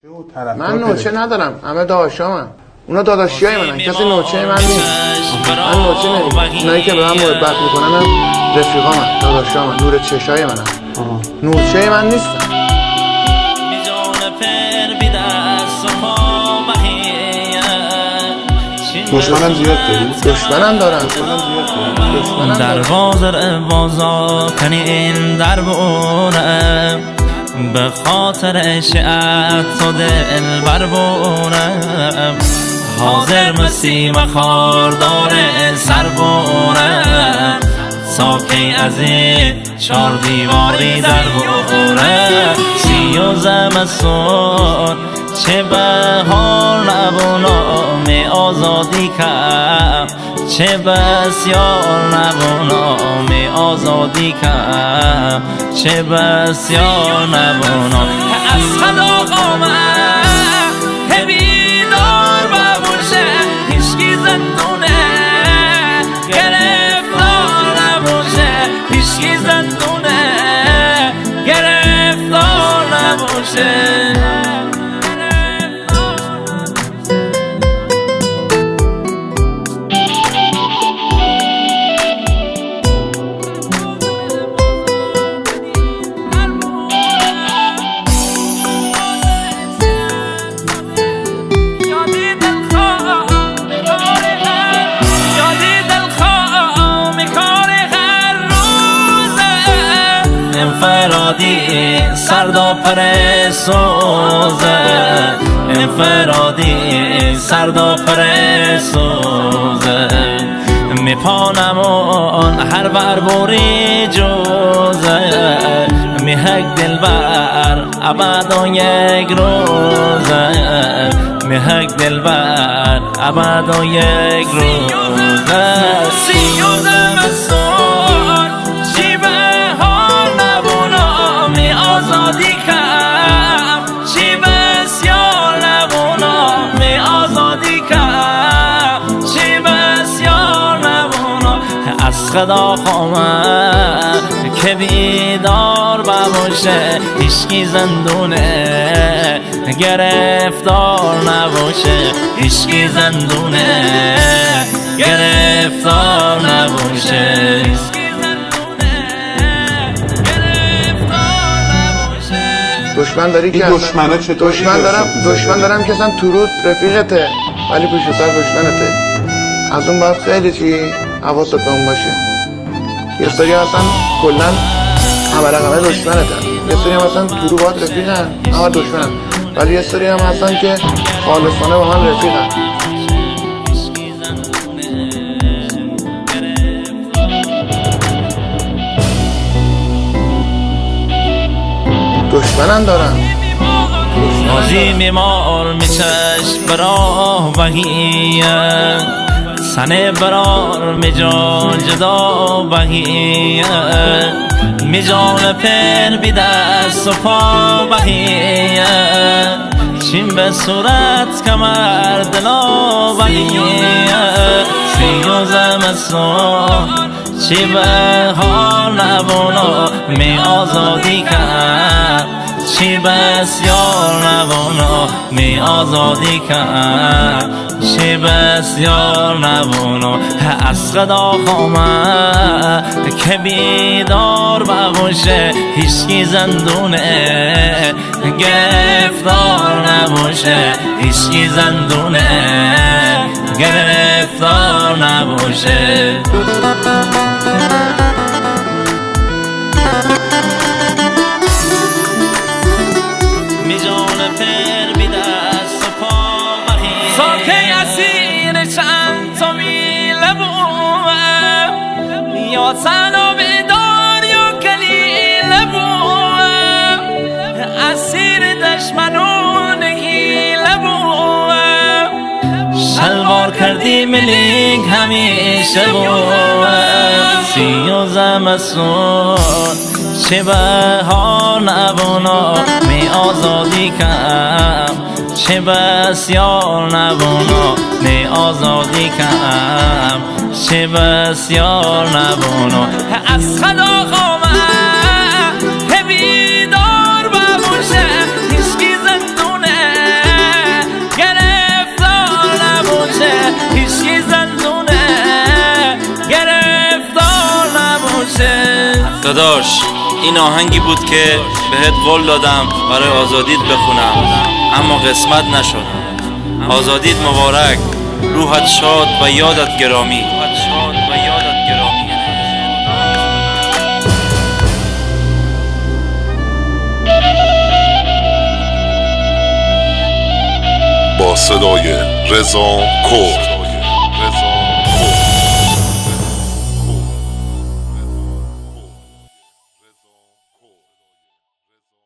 من نوچه ندارم، همه داداشامن. اونا داداشیای منن، کسی نوچه من نیست. من نوچه نمیدونم. اونایی که به من محبت میکنن هم رفیقامن، داداشامن، نور چشای منن. نوچه من نیستن. دشمنم زیاد داری؟ دشمنم دارم. دروازه بازا کنی این در بونه، به خاطر عشقت تو دل بر بونه، حاضر مسیم خاردار سر بونه، ساکی از این چار دیواری در بونه. سی و زمستون چه بهار نبونا می آزادی کرد، چه بسیار نبونا می آزادی کرد، چه بسیار نبونا. از خدا قامت بیدار ببوشه، هیچکی زندونه گرفتار نبوشه، هیچکی زندونه گرفتار نبوشه. انفرادی سردا پر سوزه، انفرادی سردا پر سوزه، میپانمون هر بر بوری جوزه، میهک دل بر ابد و یک روزه، میهک دل بر ابد و یک روزه. سی و زمستون چی بهار نبونا می آزادی کم، چی بسیار نبونا می آزادی کم، چی بسیار نبونا. از خدا خواهم که بیدار بباشه، هیچکی زندونه گرفتار نباشه، هیچکی زندونه گرفتار نباشه. دشمن داری که دشمنه چطور؟ دشمن دارم که اصلا تو رود رفیقته ولی پشت سر دشمنته. از اون باید خیلی چی حواست اون باشه. یه سری اصلا کلا همه دشمنتن، یه سری هم اصلا تو رو باید رفیقن همه دشمنن، ولی یه سری هم هستن که خالصانه با هم رفیقن. دشمنم دارم. مازی میمار میچش براه بهیه، سنه برار میجان جدا بهیه، میجان پر بی دست و پا بهیه، چین به صورت کمر دلا بهیه. سی و زمستون چی بهار نبونا می آزادی کرد، چی بسیار نبونا می آزادی کرد، چی بسیار نبونا. از خدا خواهم که بیدار بباشه، هیچکی زندونه گرفتار نباشه، هیچکی زندونه گرفتار نباشه. میجان پر بی دست و پا بهی، ساکه اسیر چند تا میله بوم، یا تنها بیدار یا کلیله بوم، اسیر دشمنون هیله بوم، شلوار کردی ملیک همیشه بوم. سی و زمستون چه بهار نبونا می آزادی کم، چه بسیار نبونا می آزادی کم، چه بسیار نبونا. از خدا خواهم که بیدار بباشه، هیچکی زندونه داداش این آهنگی بود که بهت قول دادم برای آزادیت بخونم، اما قسمت نشد. آزادیت مبارک، روحت شاد و یادت گرامی. با صدای رضا کرد.